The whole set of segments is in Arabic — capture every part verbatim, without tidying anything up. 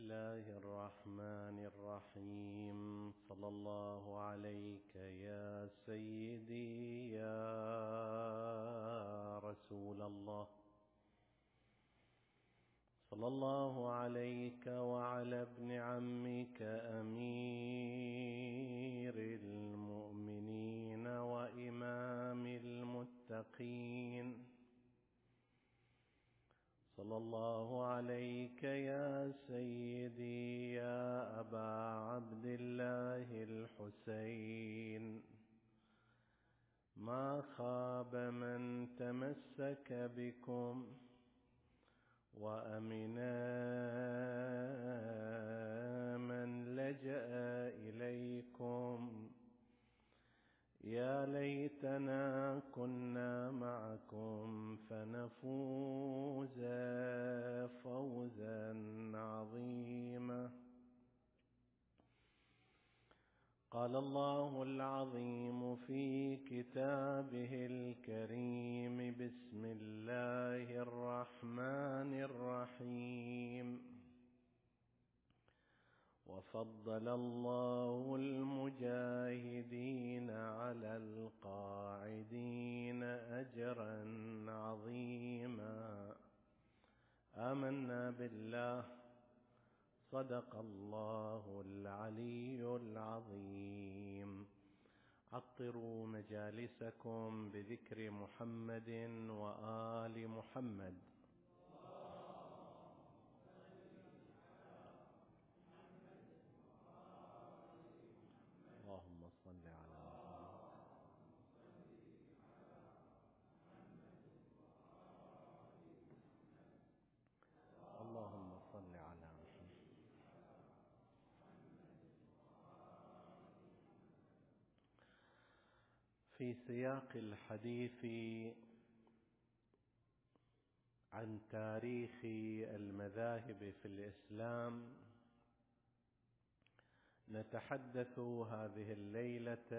الله الرحمن الرحيم. صلى الله عليك يا سيدي يا رسول الله. صلى الله عليك وعلى ابن عمك أمير المؤمنين وإمام المتقين. صلى الله عليك يا سيدي يا أبا عبد الله الحسين. ما خاب من تمسك بكم وأمنا من لجأ إليكم. يا ليتنا كنا معكم فنفوز فوزا عظيما. قال الله العظيم في كتابه الكريم: بسم الله الرحمن الرحيم. وفضل الله المجاهدين على القاعدين أجرا عظيما. آمنا بالله. صدق الله العلي العظيم. عطروا مجالسكم بذكر محمد وآل محمد. اللهم صل على محمد. اللهم صل على محمد. في سياق الحديث عن تاريخ المذاهب في الإسلام، نتحدث هذه الليلة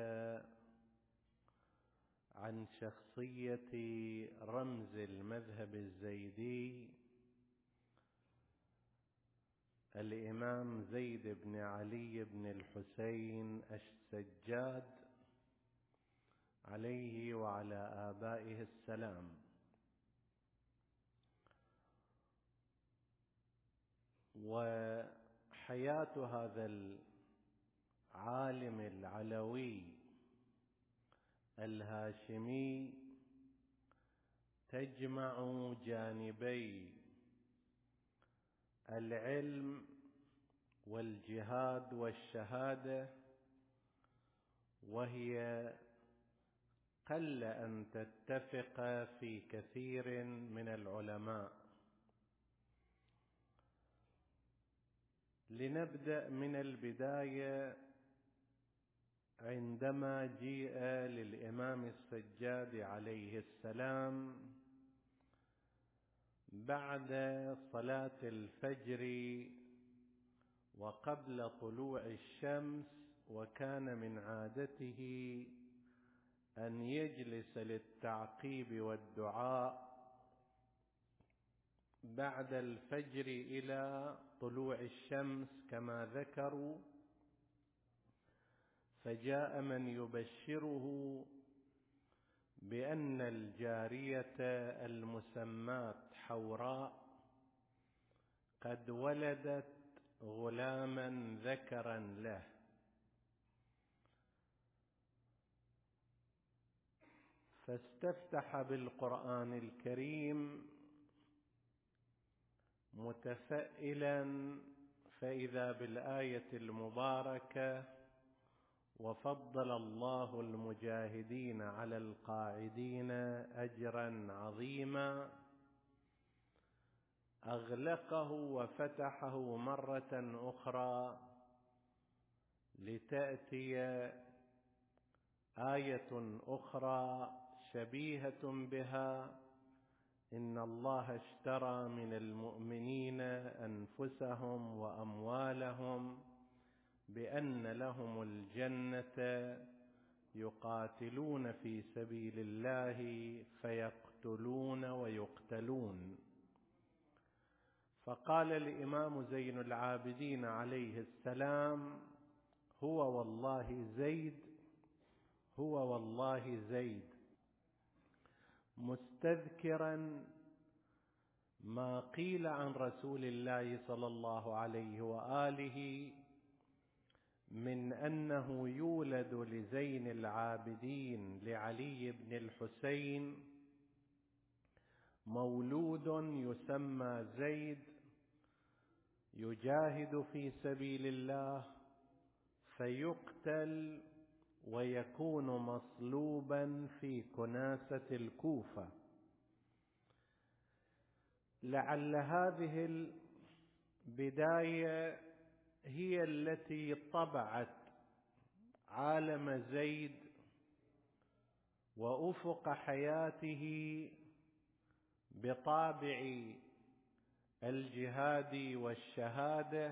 عن شخصية رمز المذهب الزيدي الإمام زيد بن علي بن الحسين السجاد عليه وعلى آبائه السلام. وحياة هذا العالم العلوي الهاشمي تجمع جانبي العلم والجهاد والشهادة، وهي قل أن تتفق في كثير من العلماء. لنبدأ من البداية. عندما جيء للإمام السجاد عليه السلام بعد صلاة الفجر وقبل طلوع الشمس، وكان من عادته أن يجلس للتعقيب والدعاء بعد الفجر إلى طلوع الشمس كما ذكروا. فجاء من يبشره بأن الجارية المسماة حوراء قد ولدت غلاما ذكرا له. فاستفتح بالقرآن الكريم متفائلا، فإذا بالآية المباركة: وفضل الله المجاهدين على القاعدين أجرا عظيما. أغلقه وفتحه مرة أخرى لتأتي آية أخرى شبيهة بها: إن الله اشترى من المؤمنين أنفسهم وأموالهم بأن لهم الجنة يقاتلون في سبيل الله فيقتلون ويقتلون. فقال الإمام زين العابدين عليه السلام: هو والله زيد، هو والله زيد، مستذكرا ما قيل عن رسول الله صلى الله عليه وآله من أنه يولد لزين العابدين لعلي بن الحسين مولود يسمى زيد يجاهد في سبيل الله فيقتل ويكون مصلوبا في كناسة الكوفة. لعل هذه البداية هي التي طبعت عالم زيد وأفق حياته بطابع الجهاد والشهادة،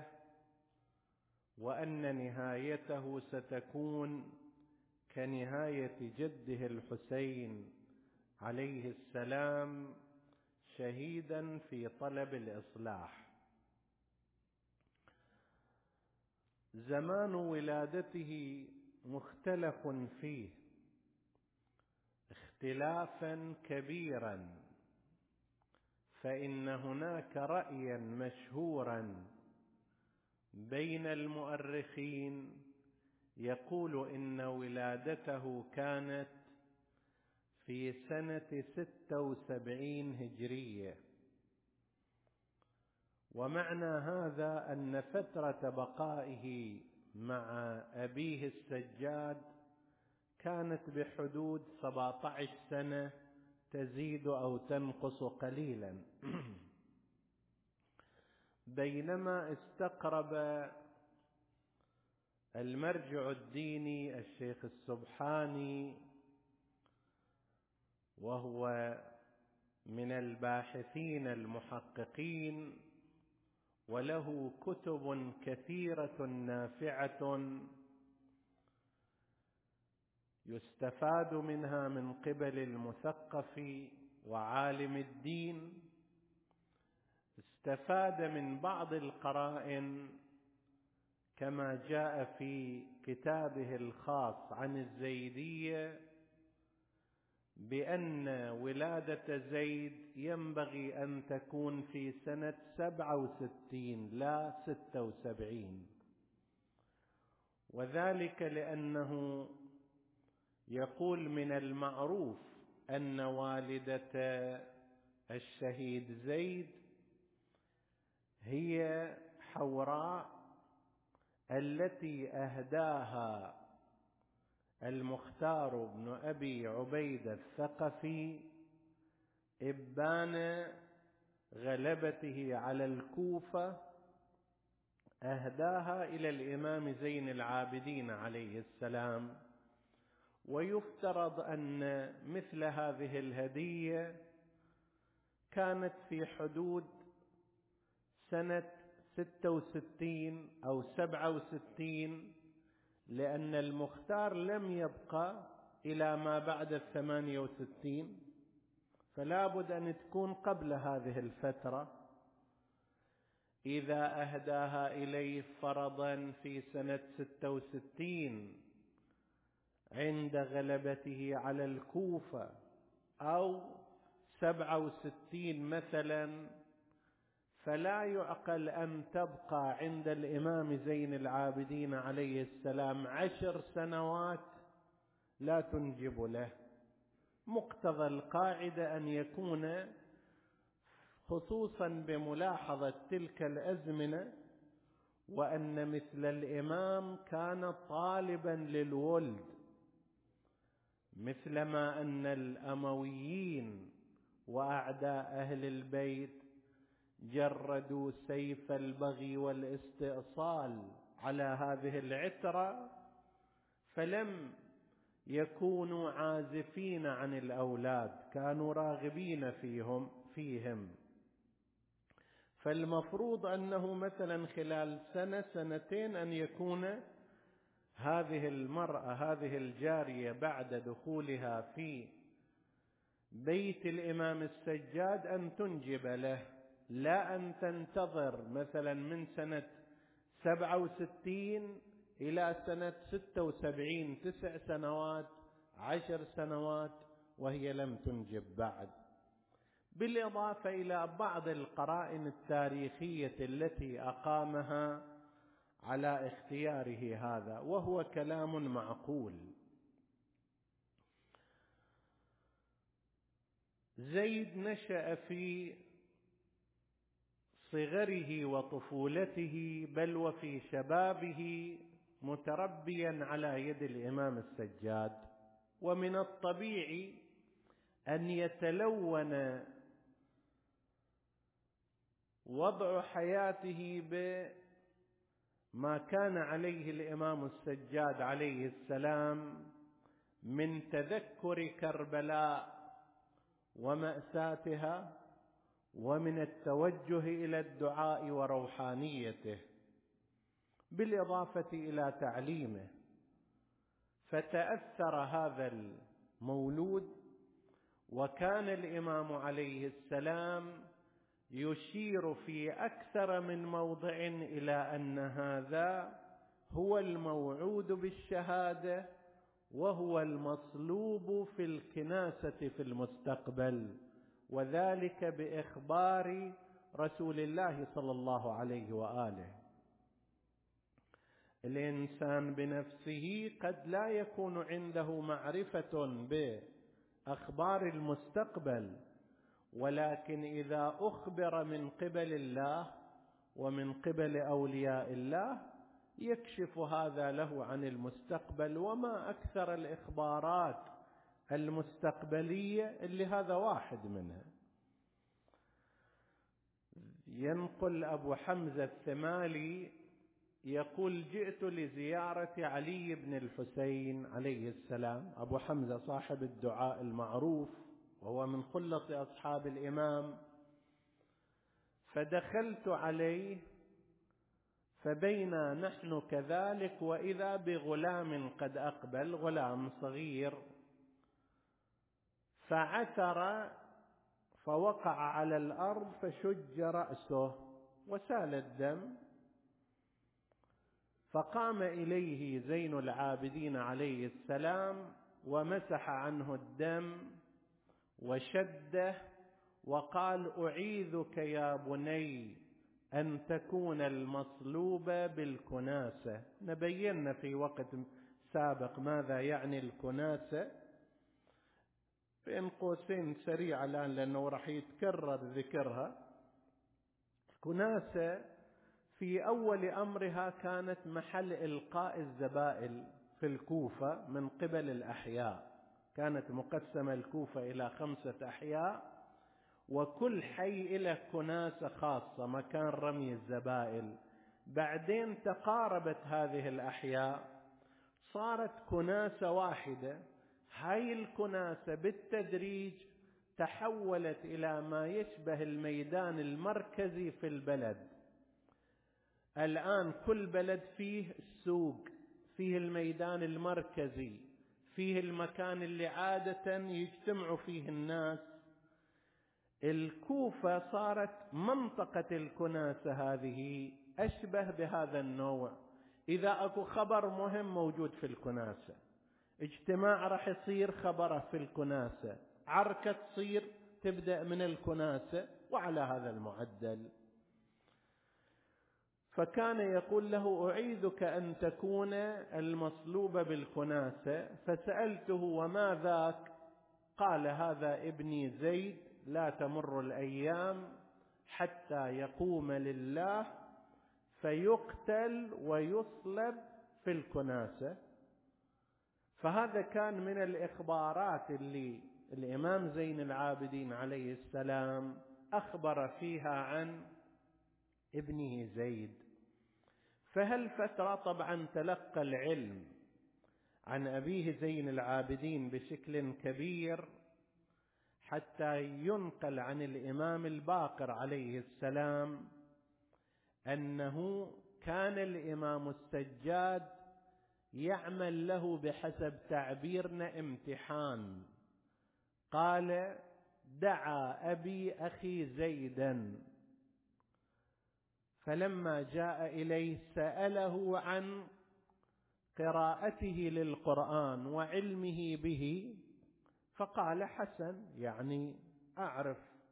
وأن نهايته ستكون كنهاية جده الحسين عليه السلام شهيدا في طلب الإصلاح. زمان ولادته مختلف فيه اختلافا كبيرا، فإن هناك رأيا مشهورا بين المؤرخين يقول إن ولادته كانت في سنة ستة وسبعين هجرية، ومعنى هذا أن فترة بقائه مع أبيه السجاد كانت بحدود سبعة عشر سنة تزيد أو تنقص قليلا. بينما استقرب المرجع الديني الشيخ السبحاني، وهو من الباحثين المحققين وله كتب كثيرة نافعة يستفاد منها من قبل المثقف وعالم الدين، استفاد من بعض القرائن كما جاء في كتابه الخاص عن الزيدية بأن ولادة زيد ينبغي أن تكون في سنة سبعة وستين لا ستة وسبعين، وذلك لأنه يقول من المعروف أن والدة الشهيد زيد هي حوراء التي أهداها المختار بن أبي عبيدة الثقفي إبان غلبته على الكوفة، أهداها إلى الإمام زين العابدين عليه السلام. ويفترض أن مثل هذه الهدية كانت في حدود سنة ستة وستين أو سبعة وستين، لأن المختار لم يبقى إلى ما بعد الثمانية وستين، فلا بد أن تكون قبل هذه الفترة. إذا أهداها إليه فرضا في سنة ستة وستين عند غلبته على الكوفة أو سبعة وستين مثلا، فلا يعقل أن تبقى عند الإمام زين العابدين عليه السلام عشر سنوات لا تنجب له. مقتضى القاعدة أن يكون، خصوصا بملاحظة تلك الأزمنة، وأن مثل الإمام كان طالبا للولد، مثلما أن الأمويين وأعداء أهل البيت جردوا سيف البغي والاستئصال على هذه العترة، فلم يكونوا عازفين عن الأولاد، كانوا راغبين فيهم فيهم فالمفروض أنه مثلا خلال سنة سنتين أن يكون هذه المرأة هذه الجارية بعد دخولها في بيت الإمام السجاد أن تنجب له. لا أن تنتظر مثلا من سنة سبعة وستين إلى سنة ستة وسبعين، تسع سنوات عشر سنوات وهي لم تنجب بعد. بالإضافة إلى بعض القرائن التاريخية التي أقامها على اختياره هذا، وهو كلام معقول. زيد نشأ في صغره وطفولته بل وفي شبابه متربيا على يد الإمام السجاد، ومن الطبيعي أن يتلون وضع حياته بما كان عليه الإمام السجاد عليه السلام من تذكر كربلاء ومأساتها، ومن التوجه إلى الدعاء وروحانيته، بالإضافة إلى تعليمه. فتأثر هذا المولود، وكان الإمام عليه السلام يشير في أكثر من موضع إلى أن هذا هو الموعود بالشهادة، وهو المصلوب في الكناسة في المستقبل، وذلك بإخبار رسول الله صلى الله عليه وآله. الإنسان بنفسه قد لا يكون عنده معرفة بأخبار المستقبل، ولكن إذا أخبر من قبل الله ومن قبل أولياء الله يكشف هذا له عن المستقبل. وما أكثر الإخبارات المستقبلية اللي هذا واحد منها. ينقل أبو حمزة الثمالي يقول: جئت لزيارة علي بن الحسين عليه السلام. أبو حمزة صاحب الدعاء المعروف، وهو من خلة أصحاب الإمام. فدخلت عليه فبينا نحن كذلك وإذا بغلام قد أقبل، غلام صغير، فعثر فوقع على الأرض فشج رأسه وسال الدم، فقام إليه زين العابدين عليه السلام ومسح عنه الدم وشده وقال: أعيذك يا بني أن تكون المصلوب بالكناسة. نبينا في وقت سابق ماذا يعني الكناسة، بين قوسين سريع الآن لأنه راح يتكرر ذكرها. الكناسة في أول أمرها كانت محل إلقاء الزبائل في الكوفة من قبل الأحياء. كانت مقسمة الكوفة إلى خمسة أحياء، وكل حي له كناسة خاصة مكان رمي الزبائل. بعدين تقاربت هذه الأحياء صارت كناسة واحدة. هاي الكناسة بالتدريج تحولت إلى ما يشبه الميدان المركزي في البلد. الآن كل بلد فيه السوق، فيه الميدان المركزي، فيه المكان اللي عادة يجتمع فيه الناس. الكوفة صارت منطقة الكناسة هذه أشبه بهذا النوع. إذا أكو خبر مهم موجود في الكناسة، اجتماع رح يصير خبره في الكناسة، عركة تصير تبدأ من الكناسة، وعلى هذا المعدل. فكان يقول له: أعيذك أن تكون المصلوب بالكناسة. فسألته: وما ذاك؟ قال: هذا ابني زيد لا تمر الأيام حتى يقوم لله فيقتل ويصلب في الكناسة. فهذا كان من الإخبارات اللي الإمام زين العابدين عليه السلام أخبر فيها عن ابنه زيد. فهالفترة طبعا تلقى العلم عن أبيه زين العابدين بشكل كبير، حتى ينقل عن الإمام الباقر عليه السلام أنه كان الإمام السجاد يعمل له بحسب تعبيرنا امتحان. قال: دعا أبي أخي زيدا فلما جاء إليه سأله عن قراءته للقرآن وعلمه به، فقال حسن، يعني أعرف.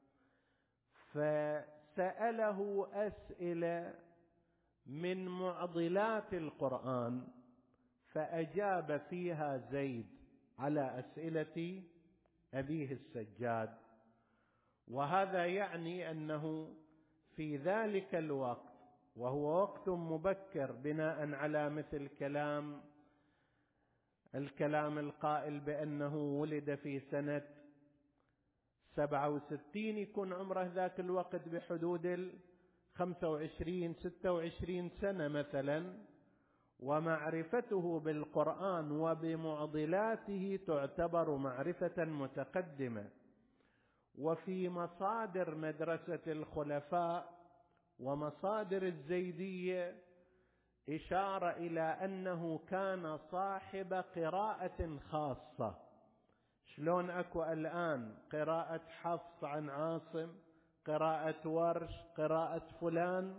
فسأله أسئلة من معضلات القرآن فأجاب فيها زيد على أسئلة أبيه السجاد. وهذا يعني أنه في ذلك الوقت، وهو وقت مبكر بناء على مثل كلام الكلام القائل بأنه ولد في سنة سبعة وستين، يكون عمره ذاك الوقت بحدود الخمسة وعشرين ستة وعشرين سنة مثلا، ومعرفته بالقرآن وبمعضلاته تعتبر معرفة متقدمة. وفي مصادر مدرسة الخلفاء ومصادر الزيدية إشارة إلى أنه كان صاحب قراءة خاصة. شلون أكو الآن قراءة حفص عن عاصم، قراءة ورش، قراءة فلان،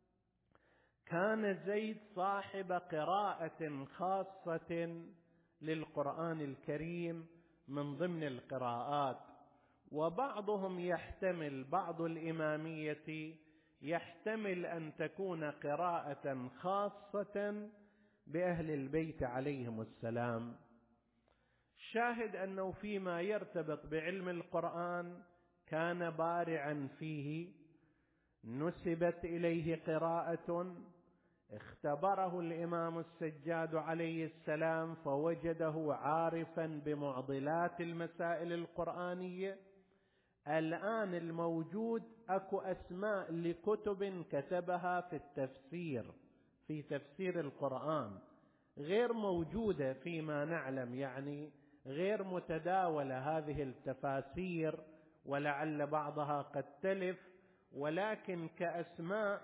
كان زيد صاحب قراءة خاصة للقرآن الكريم من ضمن القراءات. وبعضهم يحتمل، بعض الإمامية يحتمل أن تكون قراءة خاصة بأهل البيت عليهم السلام. شاهد أنه فيما يرتبط بعلم القرآن كان بارعا فيه، نسبت إليه قراءة، اختبره الإمام السجاد عليه السلام فوجده عارفا بمعضلات المسائل القرآنية. الآن الموجود أكو أسماء لكتب كتبها في التفسير، في تفسير القرآن، غير موجودة فيما نعلم، يعني غير متداولة هذه التفاسير، ولعل بعضها قد تلف، ولكن كأسماء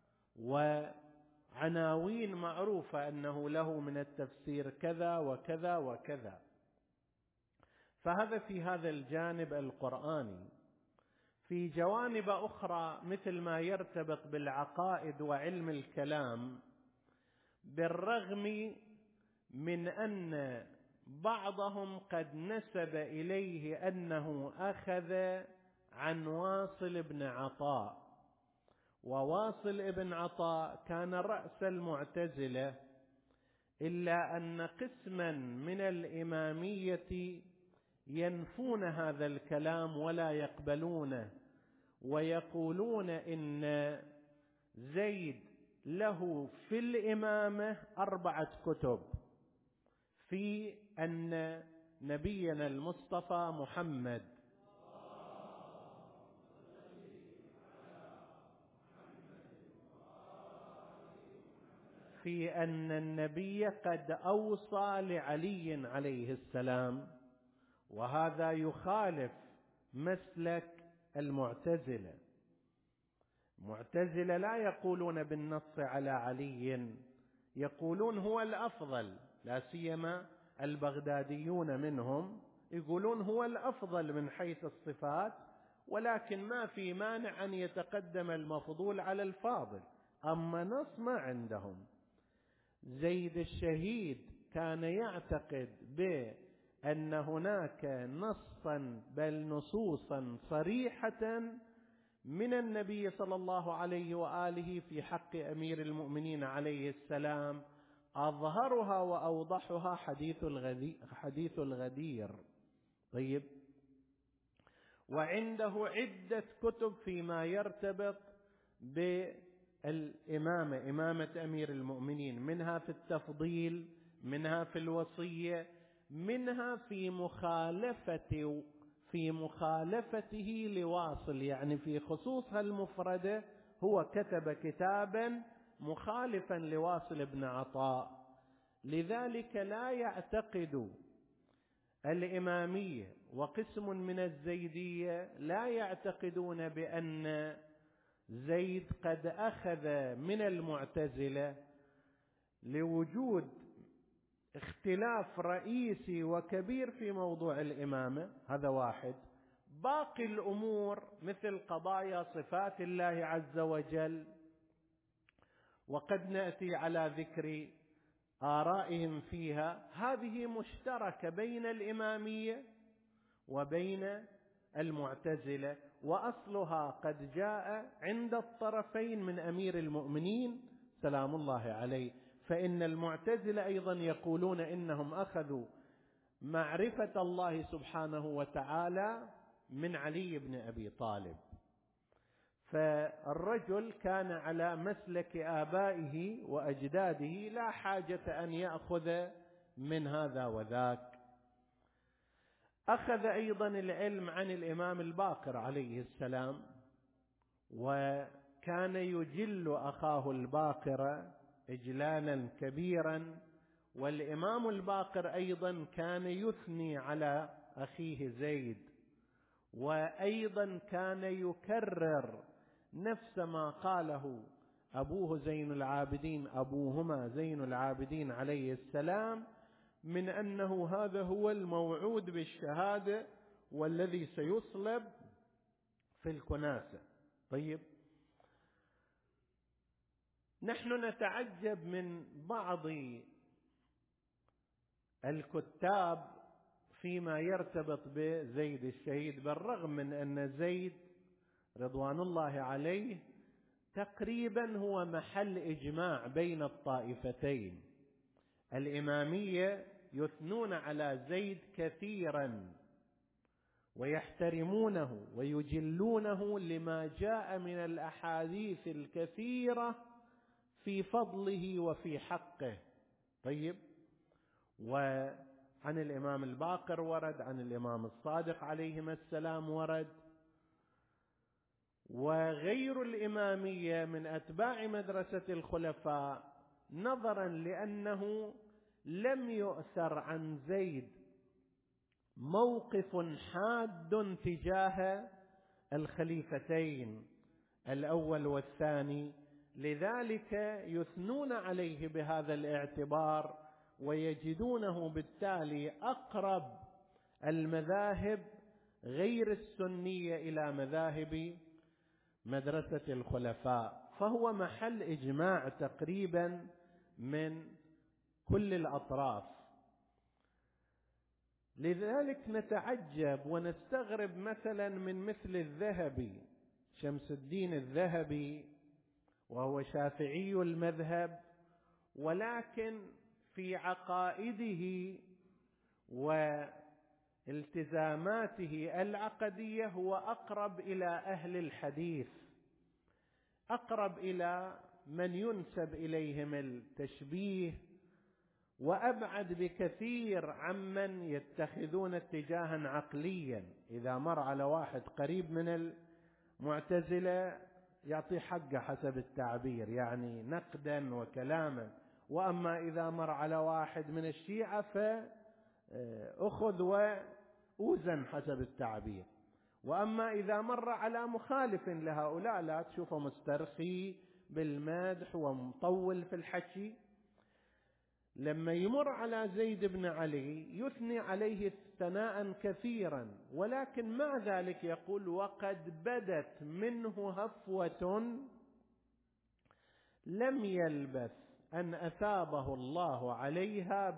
وعناوين معروفة أنه له من التفسير كذا وكذا وكذا. فهذا في هذا الجانب القرآني. في جوانب أخرى مثل ما يرتبط بالعقائد وعلم الكلام، بالرغم من أن بعضهم قد نسب إليه أنه أخذ عن واصل بن عطاء، وواصل بن عطاء كان رأس المعتزلة، إلا أن قسما من الإمامية ينفون هذا الكلام ولا يقبلونه، ويقولون إن زيد له في الإمامة أربعة كتب، في أن نبينا المصطفى محمد في أن النبي قد أوصى لعلي عليه السلام، وهذا يخالف مسلك المعتزلة. المعتزلة لا يقولون بالنص على علي، يقولون هو الأفضل، لا سيما البغداديون منهم يقولون هو الأفضل من حيث الصفات، ولكن ما في مانع أن يتقدم المفضول على الفاضل. أما نص ما عندهم. زيد الشهيد كان يعتقد بأن هناك نصا بل نصوصا صريحة من النبي صلى الله عليه وآله في حق أمير المؤمنين عليه السلام، أظهرها وأوضحها حديث الغدير, حديث الغدير. طيب، وعنده عدة كتب فيما يرتبط بالإمامة، إمامة أمير المؤمنين، منها في التفضيل، منها في الوصية، منها في مخالفة في مخالفته لواصل، يعني في خصوصها المفردة هو كتب كتابا مخالفا لواصل بن عطاء. لذلك لا يعتقد الإمامية وقسم من الزيدية لا يعتقدون بأن زيد قد أخذ من المعتزلة، لوجود اختلاف رئيسي وكبير في موضوع الإمامة. هذا واحد. باقي الأمور مثل قضايا صفات الله عز وجل وقد نأتي على ذكر آرائهم فيها. هذه مشتركة بين الإمامية وبين المعتزلة، وأصلها قد جاء عند الطرفين من أمير المؤمنين سلام الله عليه. فإن المعتزلة أيضا يقولون إنهم أخذوا معرفة الله سبحانه وتعالى من علي بن أبي طالب، فالرجل كان على مسلك آبائه وأجداده، لا حاجة أن يأخذ من هذا وذاك. أخذ أيضا العلم عن الإمام الباقر عليه السلام، وكان يجل أخاه الباقر إجلالا كبيرا، والإمام الباقر أيضا كان يثني على أخيه زيد، وأيضا كان يكرر نفس ما قاله أبوه زين العابدين أبوهما زين العابدين عليه السلام، من أنه هذا هو الموعود بالشهادة والذي سيصلب في الكناسة. طيب، نحن نتعجب من بعض الكتاب فيما يرتبط بزيد الشهيد، بالرغم من أن زيد رضوان الله عليه تقريبا هو محل إجماع بين الطائفتين. الإمامية يثنون على زيد كثيرا ويحترمونه ويجلونه لما جاء من الأحاديث الكثيرة في فضله وفي حقه. طيب، وعن الإمام الباقر ورد، عن الإمام الصادق عليهما السلام ورد، وغير الإمامية من أتباع مدرسة الخلفاء، نظرا لأنه لم يؤثر عن زيد موقف حاد تجاه الخليفتين الأول والثاني، لذلك يثنون عليه بهذا الاعتبار، ويجدونه بالتالي أقرب المذاهب غير السنية إلى مذاهب مدرسة الخلفاء، فهو محل إجماع تقريبا من كل الأطراف. لذلك نتعجب ونستغرب مثلا من مثل الذهبي، شمس الدين الذهبي، وهو شافعي المذهب، ولكن في عقائده والتزاماته العقدية هو أقرب إلى أهل الحديث، أقرب إلى من ينسب إليهم التشبيه، وأبعد بكثير عمن يتخذون اتجاها عقليا. إذا مر على واحد قريب من المعتزلة يعطي حقه حسب التعبير، يعني نقدا وكلاما، وأما إذا مر على واحد من الشيعة فأخذ وأوزن حسب التعبير، وأما إذا مر على مخالف لهؤلاء لا تشوفه مسترخي بالمدح ومطول في الحكي. لما يمر على زيد بن علي يثني عليه ثناء كثيرا، ولكن مع ذلك يقول وقد بدت منه هفوة لم يلبث أن أثابه الله عليها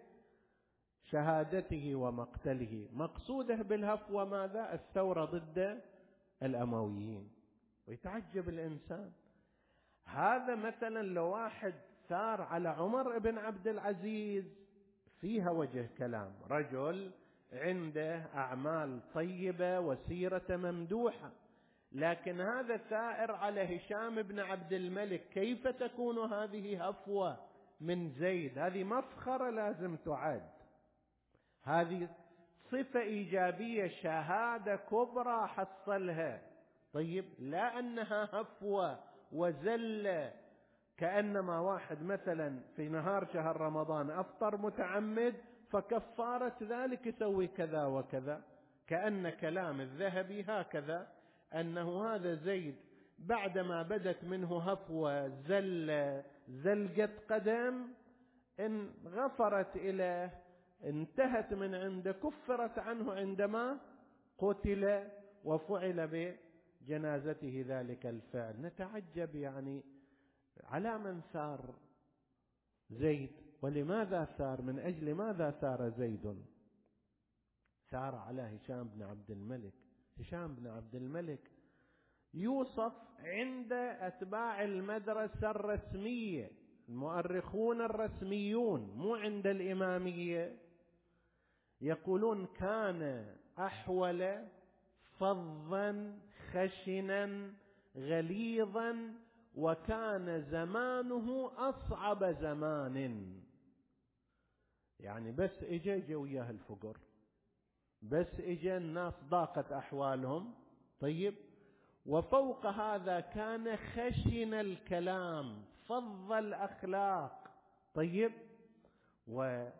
بشهادته ومقتله. مقصوده بالهفوة ماذا؟ الثورة ضد الأمويين. ويتعجب الإنسان، هذا مثلا لو واحد ثار على عمر بن عبد العزيز فيها وجه كلام، رجل عنده أعمال طيبة وسيرة ممدوحة، لكن هذا ثائر على هشام بن عبد الملك، كيف تكون هذه هفوة من زيد؟ هذه مفخرة لازم تعد، هذه صفة إيجابية، شهادة كبرى حصلها. طيب، لا أنها هفوة وزلة، كأنما واحد مثلا في نهار شهر رمضان أفطر متعمد فكفارة ذلك يسوي كذا وكذا. كأن كلام الذهبي هكذا، أنه هذا زيد بعدما بدت منه هفوة زلة زلقة قدم إن غفرت إليه انتهت من عنده، كفرت عنه عندما قتل وفعل بجنازته ذلك الفعل. نتعجب يعني على من ثار زيد؟ ولماذا ثار؟ من أجل ماذا ثار زيد؟ ثار على هشام بن عبد الملك. هشام بن عبد الملك يوصف عند أتباع المدرسة الرسمية، المؤرخون الرسميون، مو عند الإمامية، يقولون كان أحول فظا خشنا غليظا، وكان زمانه أصعب زمان. يعني بس إجا إجا وياه الفقر، بس إجا الناس ضاقت أحوالهم. طيب، وفوق هذا كان خشن الكلام فظ الأخلاق. طيب، وهذا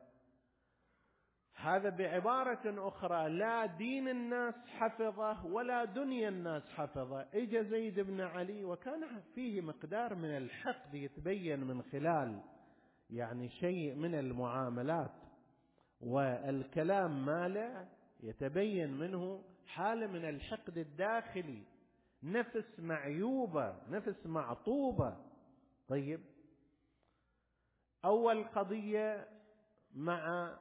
بعبارة أخرى لا دين الناس حفظه ولا دنيا الناس حفظه. إجا زيد بن علي وكان فيه مقدار من الحقد يتبين من خلال يعني شيء من المعاملات والكلام ماله، يتبين منه حالة من الحقد الداخلي، نفس معيوبة، نفس معطوبة. طيب، أول قضية مع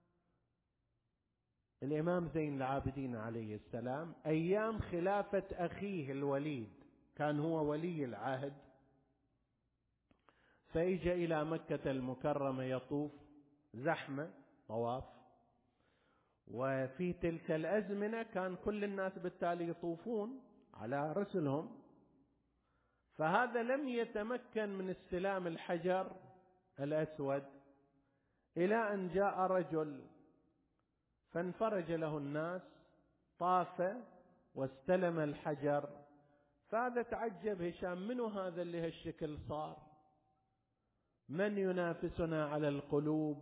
الإمام زين العابدين عليه السلام أيام خلافة أخيه الوليد، كان هو ولي العهد، فإجا إلى مكة المكرمة يطوف، زحمة طواف، وفي تلك الأزمنة كان كل الناس بالتالي يطوفون على رسلهم، فهذا لم يتمكن من استلام الحجر الأسود إلى أن جاء رجل فانفرج له الناس، طاف واستلم الحجر. فهذا تعجب هشام، منو هذا اللي هالشكل صار؟ من ينافسنا على القلوب؟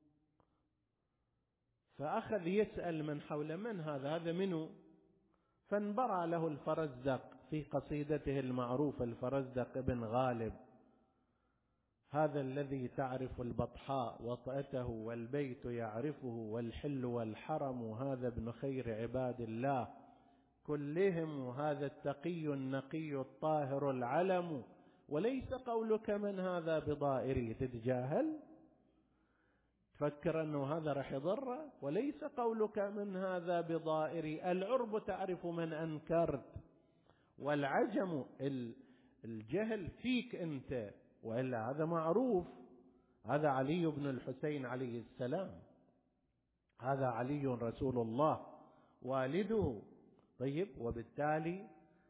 فأخذ يسأل من حول، من هذا؟ هذا منو؟ فانبرى له الفرزدق في قصيدته المعروفة، الفرزدق ابن غالب: هذا الذي تعرف البطحاء وطأته والبيت يعرفه والحل والحرم، هذا ابن خير عباد الله كلهم، وهذا التقي النقي الطاهر العلم، وليس قولك من هذا بضائري. تتجاهل تفكر أنه هذا رح يضره، وليس قولك من هذا بضائري. العرب تعرف من أنكرت، والعجم الجهل فيك أنت، وإلا هذا معروف. هذا علي بن الحسين عليه السلام، هذا علي رسول الله والده. طيب، وبالتالي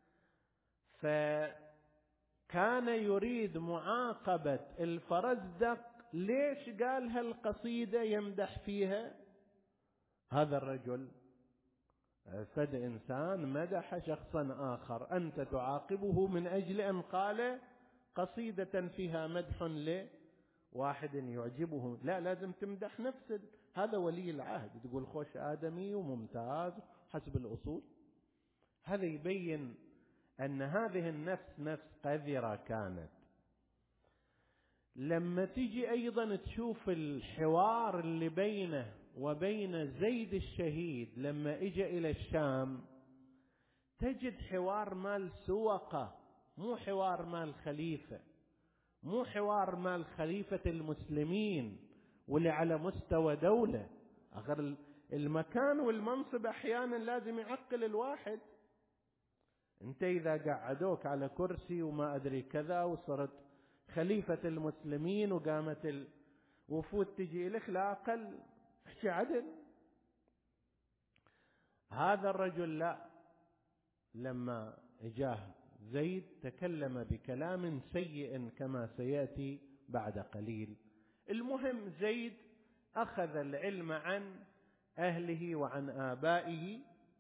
فكان يريد معاقبة الفرزدق. ليش قال هالقصيدة يمدح فيها هذا الرجل؟ فد إنسان مدح شخصا آخر، أنت تعاقبه من أجل أن قال قصيدة فيها مدح لواحد يعجبه؟ لا، لازم تمدح نفس هذا ولي العهد، تقول خوش آدمي وممتاز حسب الأصول. هذا يبين أن هذه النفس نفس قذرة كانت. لما تيجي أيضا تشوف الحوار اللي بينه وبين زيد الشهيد لما إجا إلى الشام، تجد حوار مال سوقة، مو حوار مال خليفة، مو حوار مال خليفة المسلمين واللي على مستوى دولة. آخر المكان والمنصب أحيانا لازم يعقل الواحد. انت إذا قعدوك على كرسي وما أدري كذا وصرت خليفة المسلمين وقامت الوفود تجي لك، لا أقل احكي عدل. هذا الرجل لا، لما جاه زيد تكلم بكلام سيء كما سيأتي بعد قليل. المهم زيد أخذ العلم عن أهله وعن آبائه،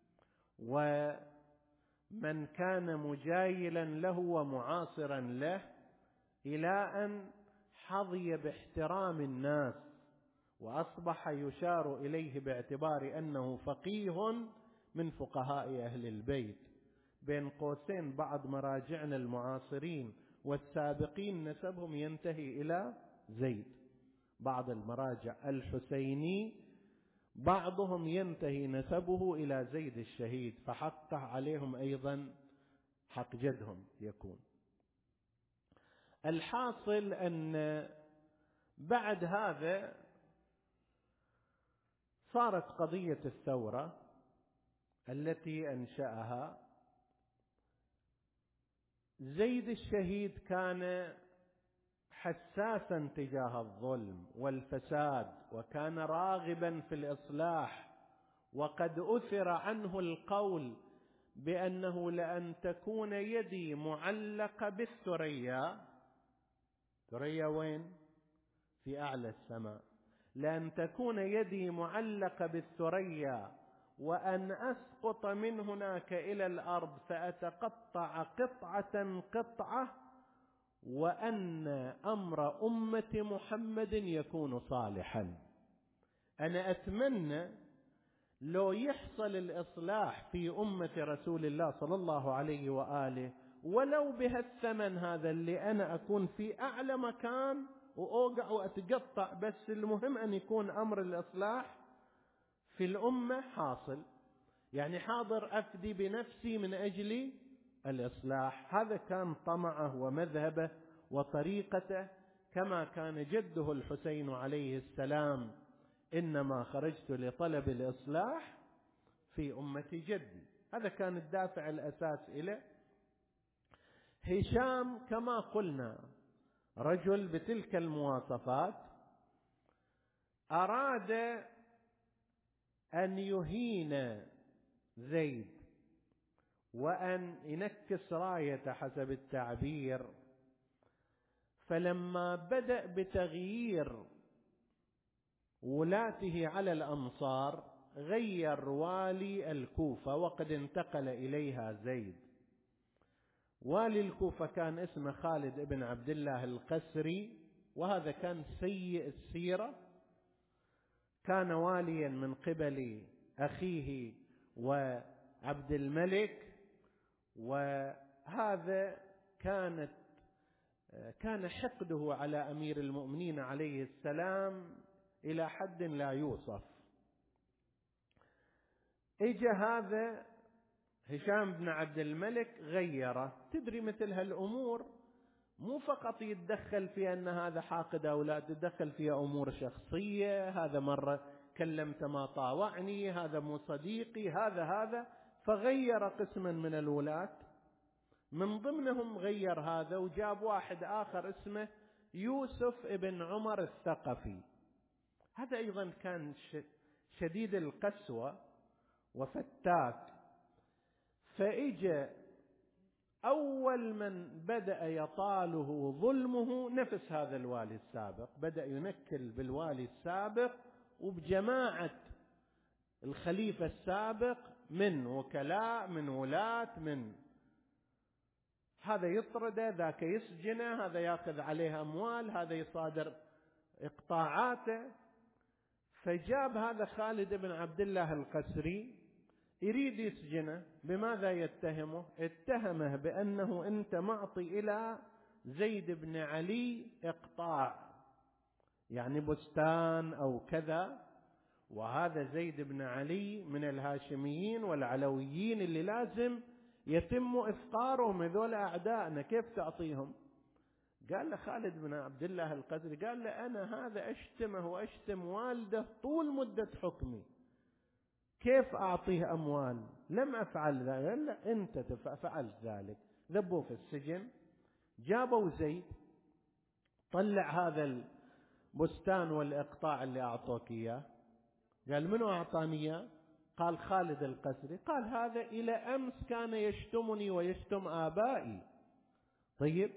ومن كان مجايلا له ومعاصرا له، إلى أن حظي باحترام الناس وأصبح يشار إليه باعتبار أنه فقيه من فقهاء أهل البيت. بين قوسين بعض مراجعنا المعاصرين والسابقين نسبهم ينتهي إلى زيد، بعض المراجع الحسيني بعضهم ينتهي نسبه إلى زيد الشهيد، فحقه عليهم أيضا حق جدهم يكون. الحاصل أن بعد هذا صارت قضية الثورة التي أنشأها زيد الشهيد. كان حساسا تجاه الظلم والفساد، وكان راغبا في الإصلاح، وقد أثر عنه القول بأنه لأن تكون يدي معلقة بالثريا. ثريا وين؟ في أعلى السماء. لأن تكون يدي معلقة بالثريا وأن أسقط من هناك إلى الأرض فأتقطع قطعة قطعة، وأن أمر أمة محمد يكون صالحا. أنا أتمنى لو يحصل الإصلاح في أمة رسول الله صلى الله عليه وآله ولو بهالثمن هذا، اللي أنا أكون في أعلى مكان وأوقع وأتقطع، بس المهم أن يكون أمر الإصلاح في الأمة حاصل. يعني حاضر أفدي بنفسي من أجل الإصلاح. هذا كان طمعه ومذهبه وطريقته، كما كان جده الحسين عليه السلام: إنما خرجت لطلب الإصلاح في أمة جدي. هذا كان الدافع الأساس إليه. هشام كما قلنا رجل بتلك المواصفات، أراد أن يهين زيد وأن ينكس راية حسب التعبير. فلما بدأ بتغيير ولاته على الأمصار غير والي الكوفة، وقد انتقل إليها زيد. والي الكوفة كان اسمه خالد بن عبد الله القسري، وهذا كان سيء السيرة، كان واليا من قبل أخيه وعبد الملك، وهذا كانت كان حقده على أمير المؤمنين عليه السلام إلى حد لا يوصف. إجا هذا هشام بن عبد الملك غيره. تدري مثل هالأمور مو فقط يتدخل في أن هذا حاقد أو لا، تدخل فيها أمور شخصية. هذا مرة كلمت ما طاوعني، هذا مو صديقي، هذا هذا فغير قسما من الولاة، من ضمنهم غير هذا وجاب واحد آخر اسمه يوسف ابن عمر الثقفي. هذا أيضا كان شديد القسوة وفتاك. فإجا أول من بدأ يطاله ظلمه نفس هذا الوالي السابق، بدأ ينكل بالوالي السابق وبجماعة الخليفة السابق من وكلاء، من ولاة، من هذا يطرده، ذاك يسجنه، هذا يأخذ عليه أموال، هذا يصادر إقطاعاته. فجاب هذا خالد بن عبد الله القسري يريد يسجنه. بماذا يتهمه؟ اتهمه بأنه أنت معطي إلى زيد بن علي إقطاع، يعني بستان أو كذا، وهذا زيد بن علي من الهاشميين والعلويين اللي لازم يتم إفقارهم، هذول أعدائنا، كيف تعطيهم؟ قال له خالد بن عبد الله القسري، قال له أنا هذا أشتمه وأشتم والده طول مدة حكمي، كيف أعطيه أموال؟ لم أفعل ذلك. قال له أنت فعلت ذلك. ذبوا في السجن. جابوا زيد، طلع هذا البستان والإقطاع اللي أعطوك إياه. قال منو أعطاني إياه؟ قال خالد القسري. قال هذا إلى أمس كان يشتمني ويشتم آبائي. طيب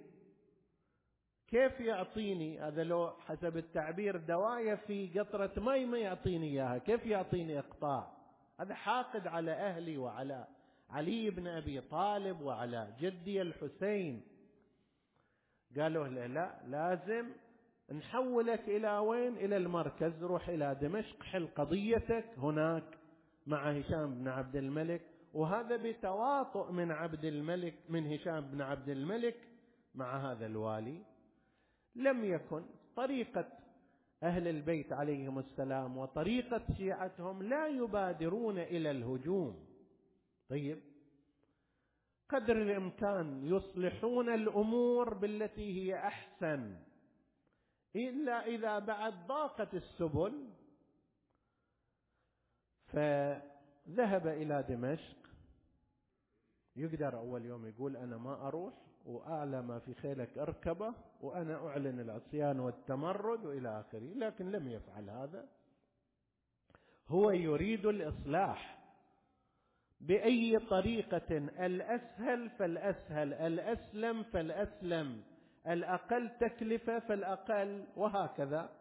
كيف يعطيني هذا؟ لو حسب التعبير دواية في قطرة ماء ما يعطيني إياها، كيف يعطيني إقطاع؟ هذا حاقد على أهلي وعلى علي بن أبي طالب وعلى جدي الحسين. قالوا له لا، لازم نحولك إلى وين؟ إلى المركز، روح إلى دمشق، حل قضيتك هناك مع هشام بن عبد الملك. وهذا بتواطؤ من عبد الملك، من هشام بن عبد الملك مع هذا الوالي. لم يكن طريقة أهل البيت عليهم السلام وطريقة شيعتهم لا يبادرون إلى الهجوم. طيب قدر الإمكان يصلحون الأمور بالتي هي أحسن، إلا إذا بعد ضاقت السبل. فذهب إلى دمشق. يقدر أول يوم يقول أنا ما أروح، وأعلى ما في خيلك أركبه، وأنا أعلن العصيان والتمرد وإلى آخره، لكن لم يفعل هذا. هو يريد الإصلاح بأي طريقة، الأسهل فالأسهل، الأسلم فالأسلم، الأقل تكلفة فالأقل، وهكذا.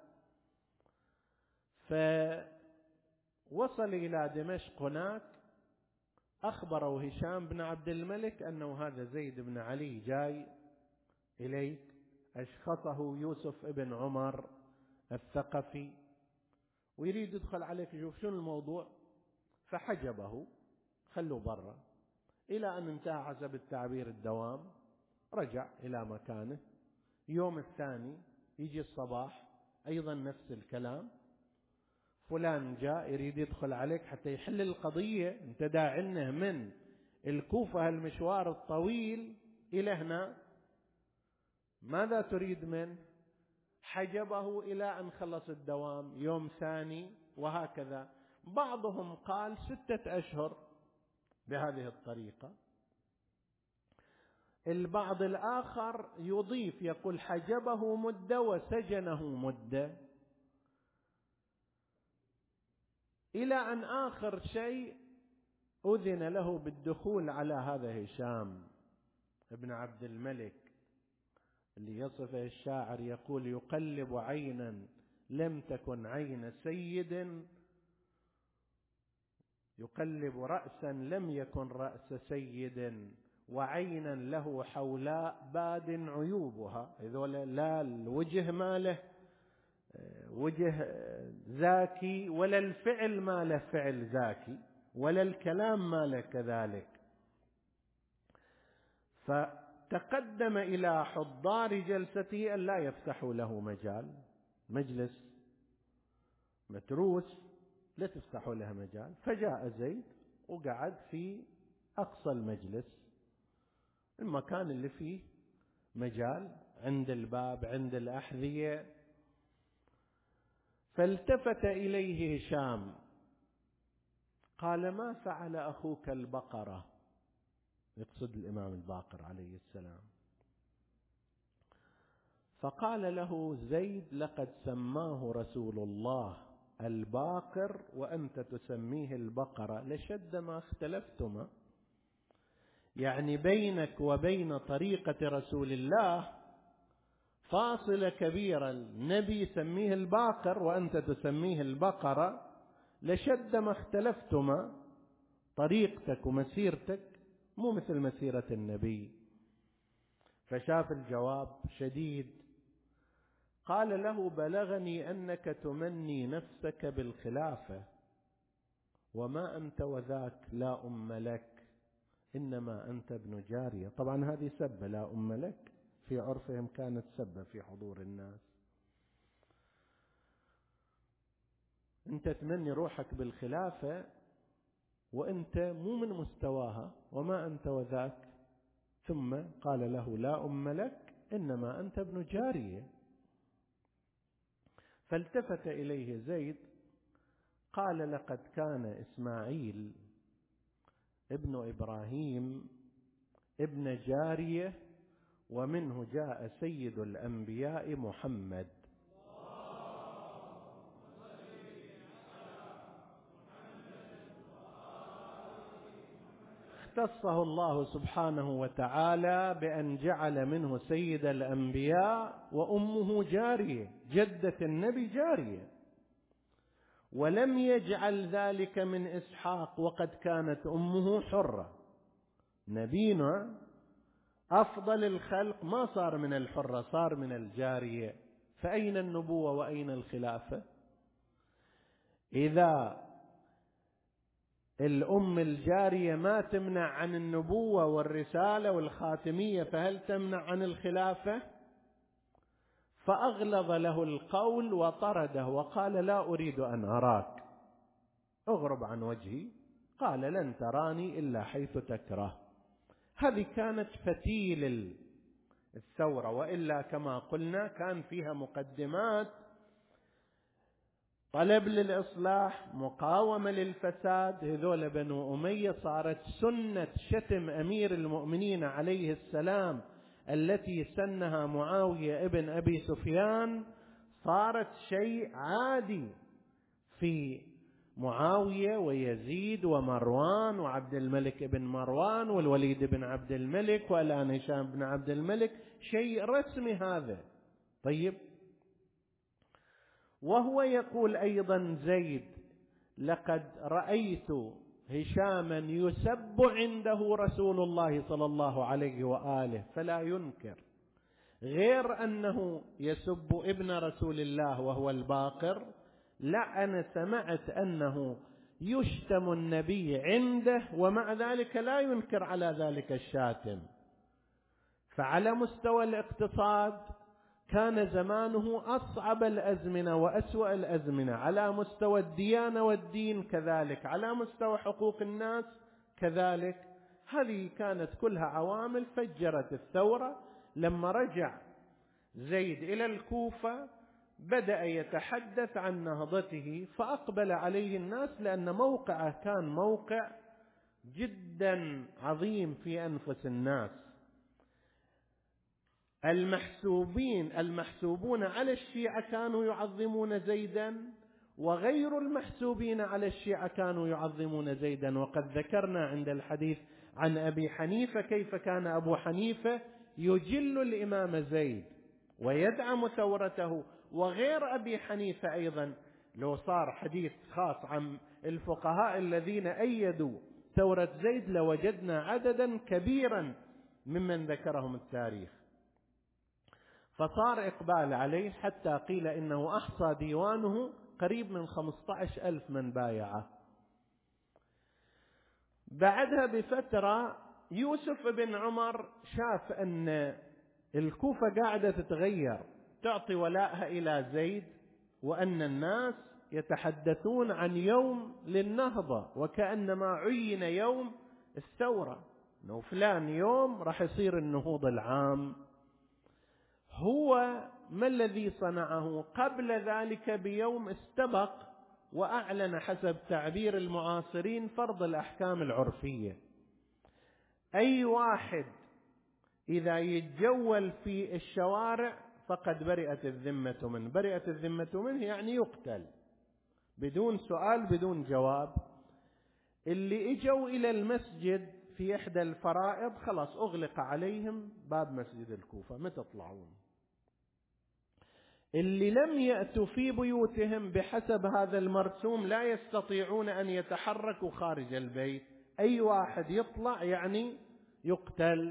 فوصل إلى دمشق. هناك أخبره هشام بن عبد الملك أنه هذا زيد بن علي جاي إليك، أشخصه يوسف ابن عمر الثقفي ويريد يدخل عليك يشوف شنو الموضوع. فحجبه، خلوا برا، إلى أن انتهى حسب التعبير الدوام. رجع إلى مكانه. يوم الثاني يجي الصباح أيضا نفس الكلام، فلان جاء يريد يدخل عليك حتى يحل القضية، انت داعنا من الكوفة المشوار الطويل إلى هنا، ماذا تريد منه؟ حجبه إلى أن خلص الدوام يوم ثاني، وهكذا. بعضهم قال ستة أشهر بهذه الطريقة. البعض الآخر يضيف يقول حجبه مدة وسجنه مدة، إلى أن آخر شيء أذن له بالدخول على هذا هشام ابن عبد الملك اللي يصفه الشاعر يقول يقلب عينا لم تكن عين سيد، يقلب رأسا لم يكن رأس سيد، وعينا له حولاء باد عيوبها. هذول لا الوجه ماله وجه زاكي، ولا الفعل ماله فعل زاكي، ولا الكلام ماله كذلك. فتقدم إلى حضار جلسته أن لا يفتحوا له مجال، مجلس متروس لا تفتحوا له مجال. فجاء زيد وقعد في أقصى المجلس، المكان اللي فيه مجال، عند الباب عند الأحذية. فالتفت إليه هشام قال ما فعل أخوك البقرة؟ يقصد الإمام الباقر عليه السلام. فقال له زيد لقد سماه رسول الله الباقر وأنت تسميه البقرة لشد ما اختلفتما. يعني بينك وبين طريقة رسول الله فاصلة كبيرة، النبي يسميه الباقر وأنت تسميه البقرة لشد ما اختلفتما، طريقتك ومسيرتك مو مثل مسيرة النبي. فشاف الجواب شديد. قال له بلغني أنك تمني نفسك بالخلافة وما أنت وذاك لا أم لك، إنما أنت ابن جارية. طبعا هذه سبة، لا أم لك في عرفهم كانت سبة في حضور الناس. أنت تمني روحك بالخلافة وأنت مو من مستواها، وما أنت وذاك. ثم قال له لا أم لك إنما أنت ابن جارية. فالتفت إليه زيد قال لقد كان إسماعيل ابن إبراهيم ابن جارية، ومنه جاء سيد الأنبياء محمد. اختصه الله سبحانه وتعالى بأن جعل منه سيد الأنبياء وأمه جارية، جدة النبي جارية، ولم يجعل ذلك من إسحاق وقد كانت أمه حرة. نبينا أفضل الخلق ما صار من الحرة، صار من الجارية. فأين النبوة وأين الخلافة؟ إذا الأم الجارية ما تمنع عن النبوة والرسالة والخاتمية، فهل تمنع عن الخلافة؟ فأغلظ له القول وطرده وقال لا أريد أن أراك، اغرب عن وجهي. قال لن تراني إلا حيث تكره. هذه كانت فتيل الثورة، وإلا كما قلنا كان فيها مقدمات: طلب للإصلاح، مقاومة للفساد. هذول بنو أمية صارت سنة شتم أمير المؤمنين عليه السلام التي سنها معاوية ابن أبي سفيان، صارت شيء عادي في معاوية ويزيد ومروان وعبد الملك بن مروان والوليد بن عبد الملك والآن هشام بن عبد الملك، شيء رسمي هذا. طيب، وهو يقول أيضا زيد: لقد رأيت هشاما يسب عنده رسول الله صلى الله عليه وآله، فلا ينكر. غير أنه يسب ابن رسول الله وهو الباقر، لا، أنا سمعت أنه يشتم النبي عنده ومع ذلك لا ينكر على ذلك الشاتم. فعلى مستوى الاقتصاد كان زمانه أصعب الأزمنة وأسوأ الأزمنة، على مستوى الديانة والدين كذلك، على مستوى حقوق الناس كذلك. هذه كانت كلها عوامل فجرت الثورة. لما رجع زيد إلى الكوفة بدأ يتحدث عن نهضته، فأقبل عليه الناس، لأن موقعه كان موقع جدا عظيم في أنفس الناس. المحسوبين المحسوبون على الشيعة كانوا يعظمون زيدا، وغير المحسوبين على الشيعة كانوا يعظمون زيدا. وقد ذكرنا عند الحديث عن أبي حنيفة كيف كان أبو حنيفة يجل الإمام زيد ويدعم ثورته. وغير أبي حنيفة أيضا، لو صار حديث خاص عن الفقهاء الذين أيدوا ثورة زيد لوجدنا عددا كبيرا ممن ذكرهم التاريخ. فصار إقبال عليه حتى قيل إنه أحصى ديوانه قريب من خمسة عشر ألف من بايعه. بعدها بفترة يوسف بن عمر شاف أن الكوفة قاعدة تتغير، تعطي ولائها إلى زيد، وأن الناس يتحدثون عن يوم للنهضة، وكأنما عين يوم الثورة، أنه فلان يوم راح يصير النهوض العام. هو ما الذي صنعه؟ قبل ذلك بيوم استبق وأعلن حسب تعبير المعاصرين فرض الأحكام العرفية. أي واحد إذا يتجول في الشوارع فقد برئت الذمة منه. برئت الذمة منه يعني يقتل بدون سؤال بدون جواب. اللي اجوا إلى المسجد في إحدى الفرائض خلاص أغلق عليهم باب مسجد الكوفة، ما تطلعون. اللي لم يأتوا في بيوتهم بحسب هذا المرسوم لا يستطيعون أن يتحركوا خارج البيت. أي واحد يطلع يعني يقتل.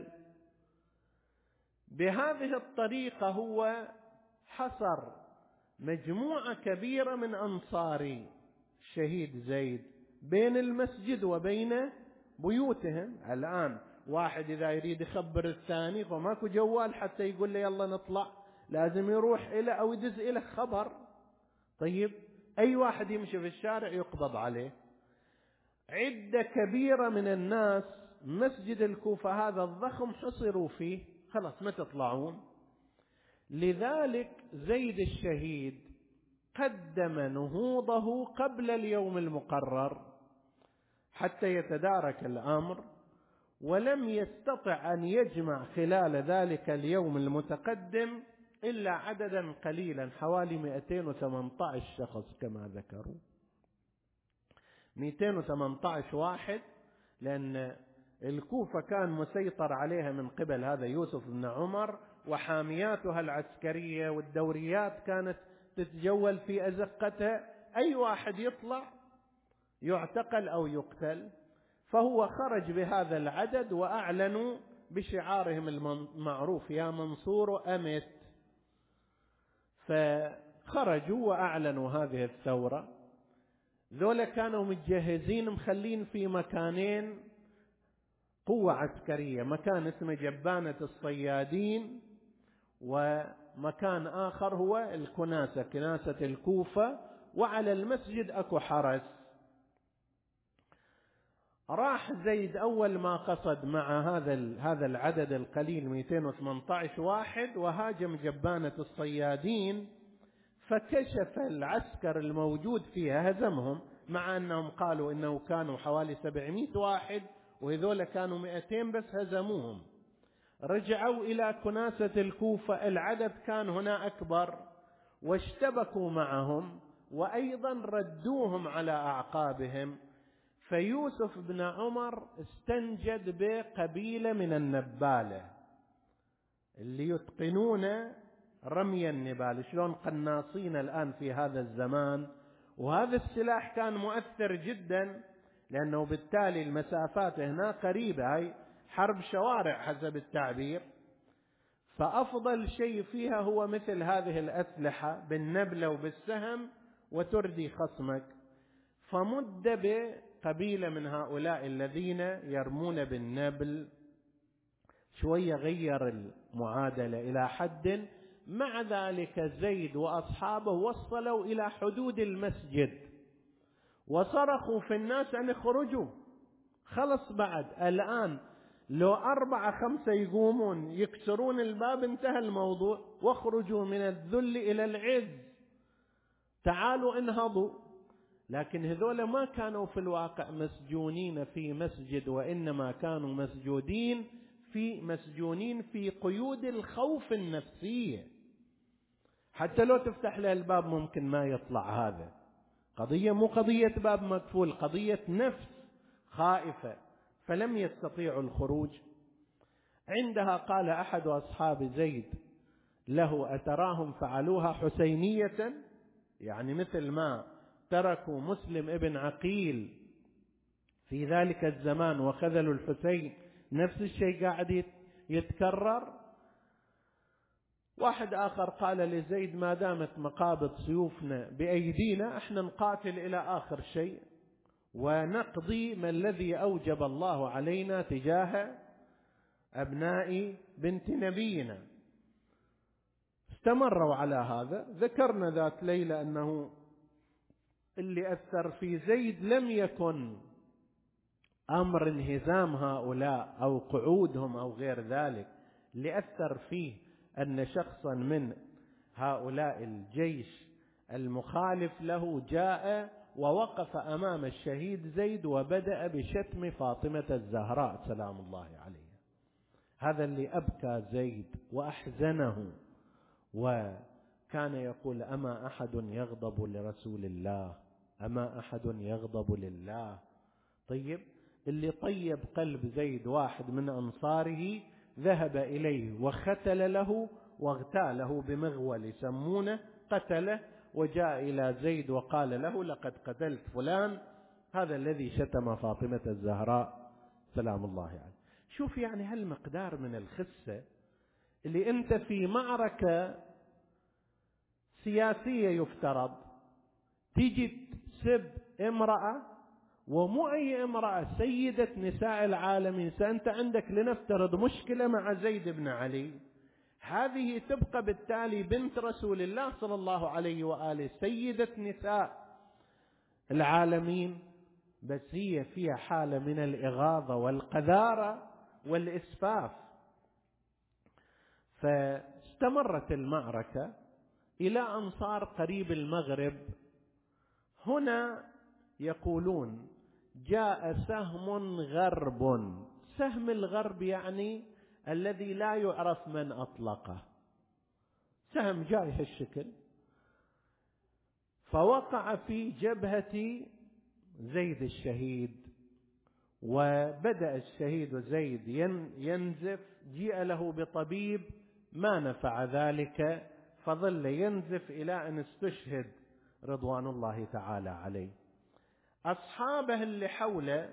بهذه الطريقة هو حصر مجموعة كبيرة من أنصار الشهيد زيد بين المسجد وبين بيوتهم. الآن واحد إذا يريد يخبر الثاني فماكو جوال حتى يقول له يلا نطلع، لازم يروح إلى أو يدز إلى خبر. طيب، أي واحد يمشي في الشارع يقبض عليه. عدة كبيرة من الناس مسجد الكوفة هذا الضخم حصروا فيه، خلاص ما تطلعون. لذلك زيد الشهيد قدم نهوضه قبل اليوم المقرر حتى يتدارك الأمر، ولم يستطع أن يجمع خلال ذلك اليوم المتقدم إلا عددا قليلا، حوالي مئتين وثمانية عشر شخص كما ذكروا، مئتين وثمانية عشر واحد، لأن الكوفة كان مسيطر عليها من قبل هذا يوسف بن عمر وحامياتها العسكرية، والدوريات كانت تتجول في أزقتها. أي واحد يطلع يعتقل أو يقتل. فهو خرج بهذا العدد وأعلنوا بشعارهم المعروف يا منصور أمت. فخرجوا وأعلنوا هذه الثورة. ذولا كانوا متجهزين مخلين في مكانين قوة عسكرية، مكان اسمه جبانة الصيادين، ومكان آخر هو الكناسة، كناسة الكوفة، وعلى المسجد أكو حرس. راح زيد أول ما قصد مع هذا هذا العدد القليل مئتين وثمانية عشر واحد وهاجم جبانة الصيادين، فكشف العسكر الموجود فيها هزمهم، مع أنهم قالوا إنه كانوا حوالي سبعمائة واحد وهذول كانوا مئتين بس هزموهم. رجعوا إلى كناسة الكوفة، العدد كان هنا أكبر، واشتبكوا معهم وأيضا ردوهم على أعقابهم. فيوسف بن عمر استنجد بقبيلة من النبالة اللي يتقنون رمي النبال، شلون قناصين الآن في هذا الزمان. وهذا السلاح كان مؤثر جدا، لأنه بالتالي المسافات هنا قريبة، هاي حرب شوارع حسب التعبير. فأفضل شيء فيها هو مثل هذه الأسلحة بالنبلة وبالسهم وتردي خصمك. فمد بقبيلة من هؤلاء الذين يرمون بالنبل، شوية غير المعادلة إلى حد. مع ذلك زيد وأصحابه وصلوا إلى حدود المسجد وصرخوا في الناس أن يخرجوا، خلص بعد الآن لو أربعة خمسة يقومون يكسرون الباب انتهى الموضوع، واخرجوا من الذل إلى العز، تعالوا انهضوا. لكن هذول ما كانوا في الواقع مسجونين في مسجد، وإنما كانوا مسجونين في مسجونين في قيود الخوف النفسية. حتى لو تفتح له الباب ممكن ما يطلع. هذا قضية مو قضية باب مقفول، قضية نفس خائفة، فلم يستطيعوا الخروج. عندها قال أحد أصحاب زيد له: أتراهم فعلوها حسينية؟ يعني مثل ما تركوا مسلم ابن عقيل في ذلك الزمان وخذلوا الحسين، نفس الشيء قاعد يتكرر. واحد آخر قال لزيد: ما دامت مقابض سيوفنا بأيدينا احنا نقاتل إلى آخر شيء ونقضي ما الذي أوجب الله علينا تجاه أبناء بنت نبينا. استمروا على هذا. ذكرنا ذات ليلة أنه اللي أثر في زيد لم يكن أمر انهزام هؤلاء أو قعودهم أو غير ذلك، اللي أثر فيه أن شخصا من هؤلاء الجيش المخالف له جاء ووقف أمام الشهيد زيد وبدأ بشتم فاطمة الزهراء سلام الله عليها. هذا اللي أبكى زيد وأحزنه، وكان يقول: أما أحد يغضب لرسول الله؟ أما أحد يغضب لله؟ طيب، اللي طيب قلب زيد واحد من أنصاره ذهب إليه وختل له واغتاله بمغول يسمونه، قتله، وجاء إلى زيد وقال له: لقد قتلت فلان، هذا الذي شتم فاطمة الزهراء سلام الله عليه. شوف يعني هالمقدار من الخسة، اللي أنت في معركة سياسية يفترض تيجي تسب امرأة، ومو أي امرأة، سيدة نساء العالمين. سأنت عندك لنفترض مشكلة مع زيد بن علي، هذه تبقى بالتالي بنت رسول الله صلى الله عليه وآله، سيدة نساء العالمين، بس هي فيها حالة من الإغاظة والقذارة والإسفاف. فاستمرت المعركة إلى أن صار قريب المغرب. هنا يقولون جاء سهم غرب. سهم الغرب يعني الذي لا يعرف من أطلقه، سهم جاي هالشكل، فوقع في جبهة زيد الشهيد، وبدأ الشهيد زيد ينزف. جيء له بطبيب ما نفع ذلك، فظل ينزف إلى أن استشهد رضوان الله تعالى عليه. أصحابه اللي حوله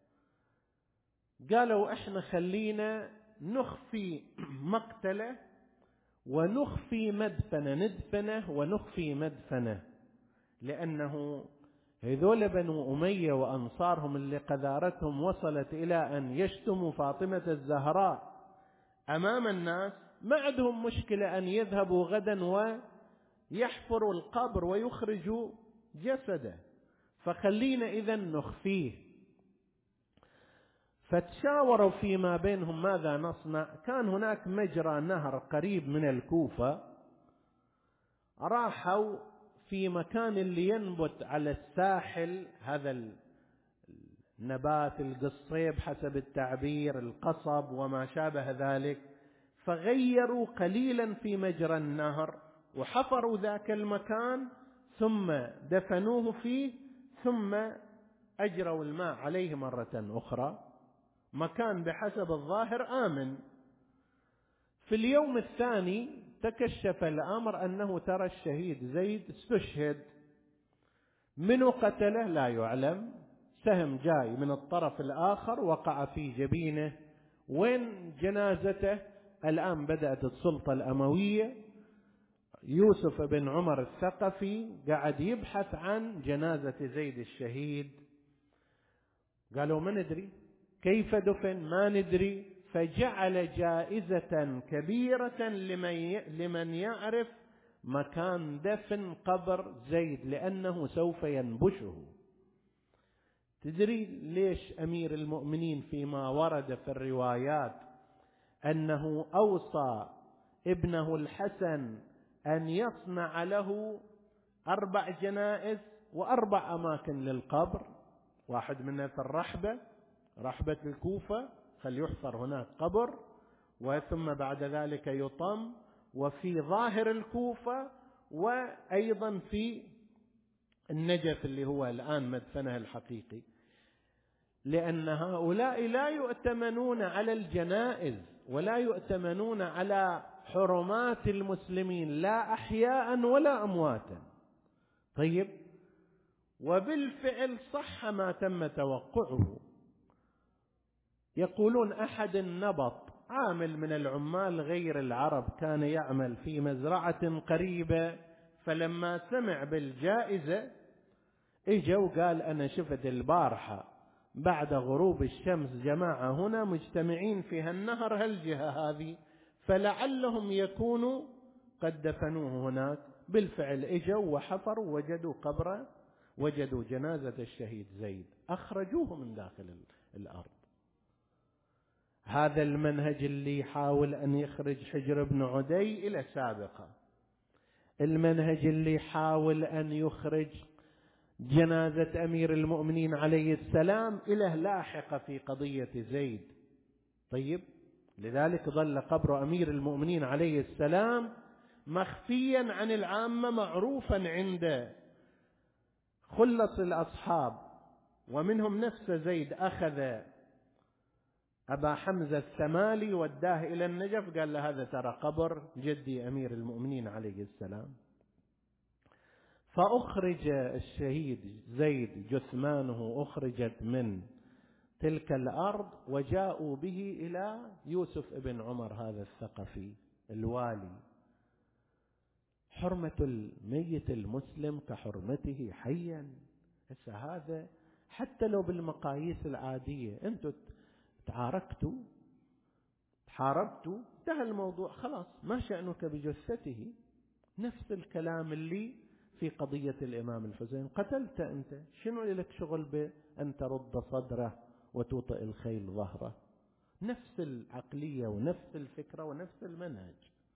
قالوا: احنا خلينا نخفي مقتله ونخفي مدفنه، ندفنه ونخفي مدفنه، لأنه هذول بنو أمية وأنصارهم اللي قذارتهم وصلت إلى أن يشتموا فاطمة الزهراء أمام الناس، ما عندهم مشكلة أن يذهبوا غدا ويحفروا القبر ويخرجوا جسده، فخلينا إذن نخفيه. فتشاوروا فيما بينهم ماذا نصنع. كان هناك مجرى نهر قريب من الكوفة، راحوا في مكان اللي ينبت على الساحل هذا النبات القصيب حسب التعبير، القصب وما شابه ذلك، فغيروا قليلا في مجرى النهر وحفروا ذاك المكان ثم دفنوه فيه ثم أجروا الماء عليه مرة أخرى. مكان بحسب الظاهر آمن. في اليوم الثاني تكشف الأمر أنه ترى الشهيد زيد استشهد. من قتله لا يعلم، سهم جاي من الطرف الآخر وقع في جبينه. وين جنازته؟ الآن بدأت السلطة الأموية، يوسف بن عمر الثقفي قاعد يبحث عن جنازة زيد الشهيد. قالوا ما ندري كيف دفن، ما ندري. فجعل جائزة كبيرة لمن لمن يعرف مكان دفن قبر زيد لأنه سوف ينبشه. تدري ليش أمير المؤمنين فيما ورد في الروايات أنه أوصى ابنه الحسن أن يصنع له أربع جنائز وأربع أماكن للقبر؟ واحد منها في الرحبة، رحبة الكوفة، خل يحفر هناك قبر، وثم بعد ذلك يطم، وفي ظاهر الكوفة، وأيضا في النجف اللي هو الآن مدفنه الحقيقي. لأن هؤلاء لا يؤتمنون على الجنائز ولا يؤتمنون على حرمات المسلمين لا أحياء ولا أمواتا. طيب، وبالفعل صح ما تم توقعه. يقولون أحد النبط عامل من العمال غير العرب كان يعمل في مزرعة قريبة، فلما سمع بالجائزة اجا وقال أنا شفت البارحة بعد غروب الشمس جماعة هنا مجتمعين في هالنهر هالجهة هذه، فلعلهم يكونوا قد دفنوه هناك. بالفعل اجوا وحفروا وجدوا قبره، وجدوا جنازة الشهيد زيد، أخرجوه من داخل الأرض. هذا المنهج اللي يحاول أن يخرج حجر بن عدي إلى سابقة، المنهج اللي يحاول أن يخرج جنازة أمير المؤمنين عليه السلام إلى لاحقة في قضية زيد. طيب، لذلك ظل قبر أمير المؤمنين عليه السلام مخفيا عن العامة، معروفا عند خلص الأصحاب، ومنهم نفس زيد أخذ أبا حمزة الثمالي وداه إلى النجف، قال له هذا ترى قبر جدي أمير المؤمنين عليه السلام. فأخرج الشهيد زيد، جثمانه أخرجت من تلك الأرض وجاءوا به إلى يوسف بن عمر هذا الثقفي الوالي. حرمة الميت المسلم كحرمته حيا. هذا حتى لو بالمقاييس العادية أنتوا تعاركتوا تحاربتوا، انتهى الموضوع خلاص، ما شأنك بجثته. نفس الكلام اللي في قضية الإمام الحسين، قتلت أنت، شنو لك شغل بأن ترد صدره وتوطئ الخيل ظهره؟ نفس العقلية ونفس الفكرة ونفس المنهج.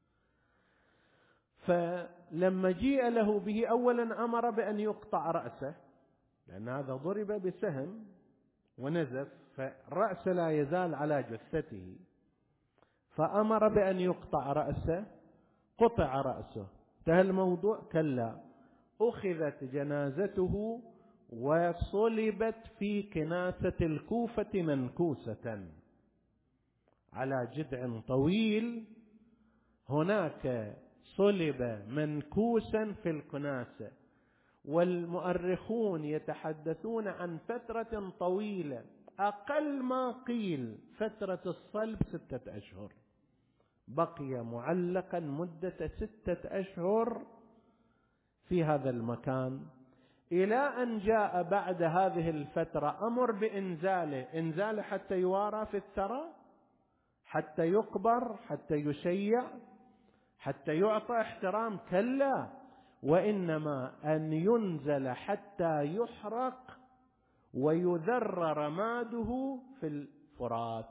فلما جيء له به أولا أمر بأن يقطع رأسه، لأن هذا ضرب بسهم ونزف، فالرأس لا يزال على جثته، فأمر بأن يقطع رأسه. قطع رأسه، انتهى الموضوع؟ كلا، أخذت جنازته وصلبت في كناسة الكوفة منكوسة على جذع طويل. هناك صلب منكوسا في الكناسة، والمؤرخون يتحدثون عن فترة طويلة، أقل ما قيل فترة الصلب ستة أشهر، بقي معلقا مدة ستة أشهر في هذا المكان، إلى أن جاء بعد هذه الفترة أمر بإنزاله، إنزاله حتى يوارى في الثرى، حتى يقبر، حتى يشيع، حتى يعطى احترام. كلا، وإنما أن ينزل حتى يحرق ويذر رماده في الفرات.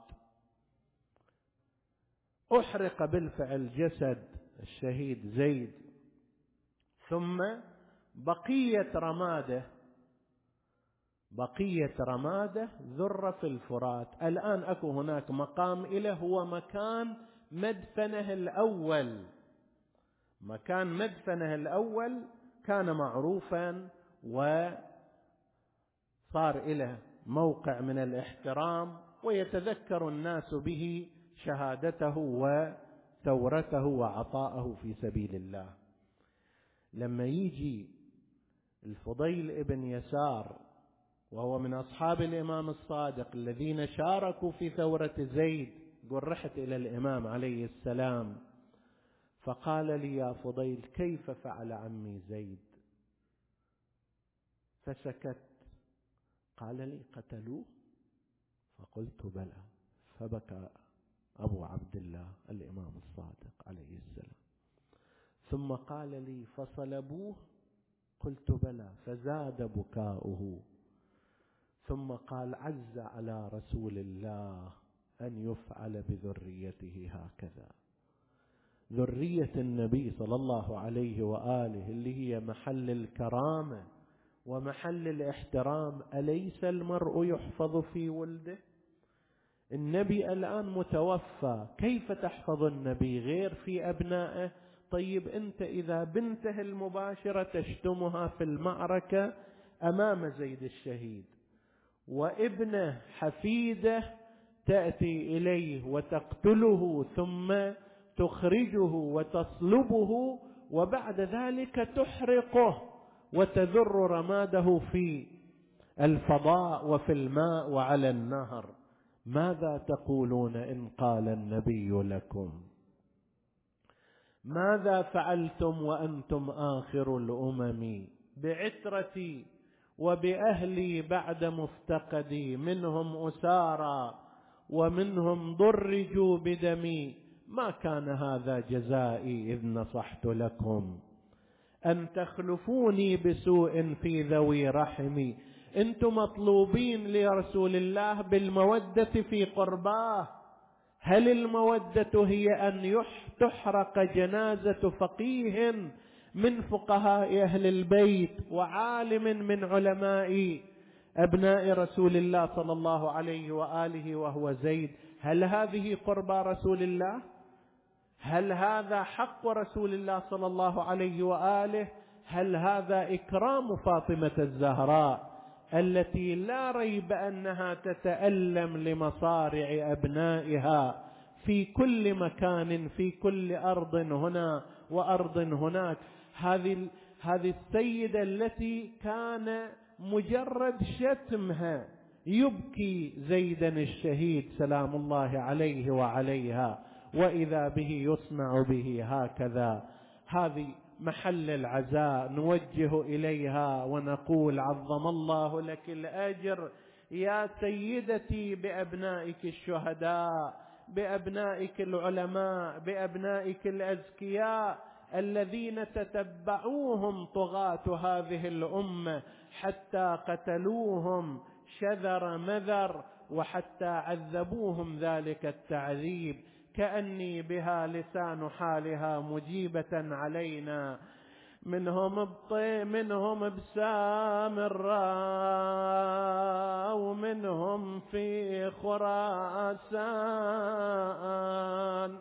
أحرق بالفعل جسد الشهيد زيد، ثم بقية رماده بقية رماده ذر في الفرات. الآن أكو هناك مقام إله، هو مكان مدفنه الأول. مكان مدفنه الأول كان معروفا وصار إله موقع من الاحترام، ويتذكر الناس به شهادته وثورته وعطاءه في سبيل الله. لما يجي الفضيل ابن يسار وهو من أصحاب الإمام الصادق الذين شاركوا في ثورة زيد، قل رحت إلى الإمام عليه السلام فقال لي يا فضيل كيف فعل عمي زيد؟ فسكت. قال لي قتلوه؟ فقلت بلى. فبكى أبو عبد الله الإمام الصادق عليه السلام، ثم قال لي فصلبوه؟ قلت بلى. فزاد بكاؤه، ثم قال عز على رسول الله أن يفعل بذريته هكذا. ذرية النبي صلى الله عليه وآله اللي هي محل الكرامة ومحل الاحترام، أليس المرء يحفظ في ولده؟ النبي الآن متوفى، كيف تحفظ النبي غير في أبنائه؟ طيب أنت إذا بنته المباشرة تشتمها في المعركة أمام زيد الشهيد، وابنه حفيده تأتي إليه وتقتله ثم تخرجه وتصلبه، وبعد ذلك تحرقه وتذر رماده في الفضاء وفي الماء وعلى النهر، ماذا تقولون إن قال النبي لكم؟ ماذا فعلتم وأنتم آخر الأمم؟ بعترتي وبأهلي بعد مفتقدي، منهم أسارى ومنهم ضرجوا بدمي، ما كان هذا جزائي إذ نصحت لكم أن تخلفوني بسوء في ذوي رحمي. أنتم مطلوبين لرسول الله بالمودة في قرباه. هل المودة هي أن تحرق جنازة فقيه من فقهاء أهل البيت وعالم من علماء أبناء رسول الله صلى الله عليه وآله وهو زيد؟ هل هذه قربى رسول الله؟ هل هذا حق رسول الله صلى الله عليه وآله؟ هل هذا إكرام فاطمة الزهراء التي لا ريب أنها تتألم لمصارع أبنائها في كل مكان، في كل أرض هنا وأرض هناك؟ هذه هذه السيدة التي كان مجرد شتمها يبكي زيدا الشهيد سلام الله عليه وعليها، وإذا به يصنع به هكذا. هذه محل العزاء، نوجه إليها ونقول عظم الله لك الأجر يا سيدتي بأبنائك الشهداء، بأبنائك العلماء، بأبنائك الأزكياء الذين تتبعوهم طغاة هذه الأمة حتى قتلوهم شذر مذر، وحتى عذبوهم ذلك التعذيب. كأني بها لسان حالها مجيبة علينا. منهم بطي منهم بسام الراء، ومنهم في خراسان،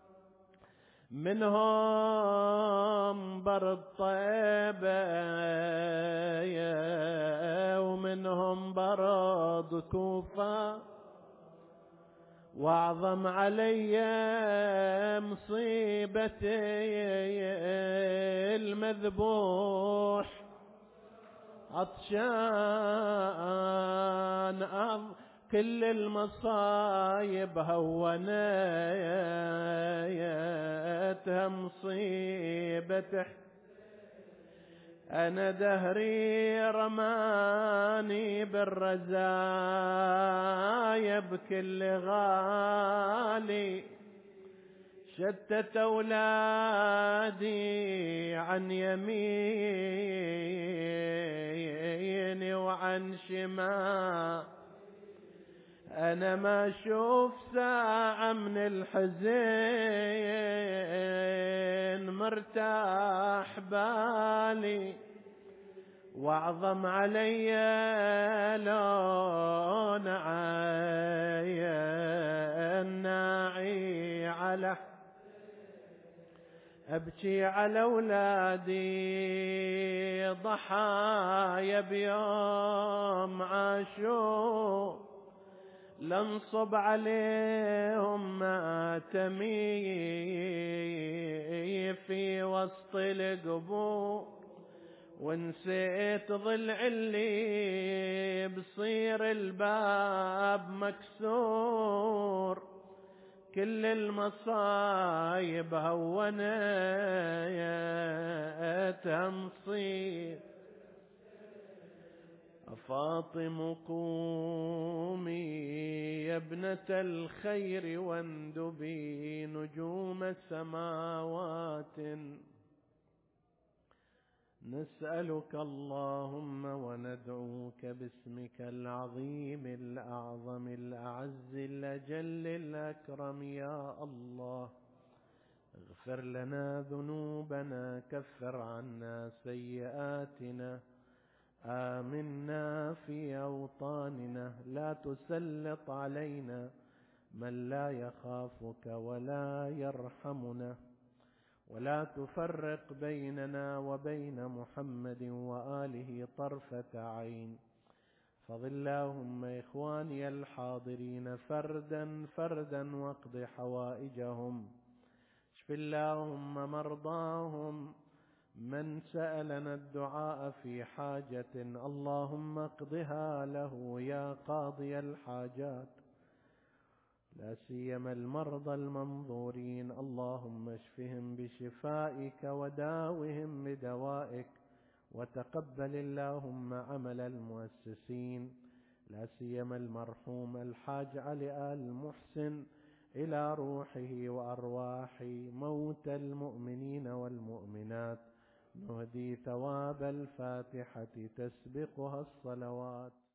منهم برد طيبة، ومنهم برد كوفة. واعظم علي مصيبتي المذبوح عطشان، كل المصايب هونيتها مصيبته. أنا دهري رماني بالرزايا بكل غالي، شتت أولادي عن يميني وعن شمال. أنا ما أشوف ساعة من الحزن مرتاح بالي، واعظم علي لون عين ناعي على أبكي على أولادي ضحايا بيوم عاشور، لنصب عليهم ماتمي في وسط القبور، ونسيت ضلع اللي بصير الباب مكسور، كل المصايب هونتها نصيب. فاطم قومي يا ابنة الخير واندبي نجوم سماوات، نسألك اللهم وندعوك باسمك العظيم الأعظم الأعز الأجل الأكرم يا الله. اغفر لنا ذنوبنا، كفر عنا سيئاتنا، آمنا في أوطاننا، لا تسلط علينا من لا يخافك ولا يرحمنا، ولا تفرق بيننا وبين محمد وآله طرفة عين. فضل اللهم إخواني الحاضرين فردا فردا واقض حوائجهم، اشف اللهم مرضاهم، من سألنا الدعاء في حاجة اللهم اقضها له يا قاضي الحاجات، لا سيما المرضى المنظورين، اللهم اشفهم بشفائك وداوهم بدوائك، وتقبل اللهم عمل المؤسسين، لا سيما المرحوم الحاج علي آل محسن، إلى روحه وأرواح موتى المؤمنين والمؤمنات نهدي ثواب الفاتحة تسبقها الصلوات.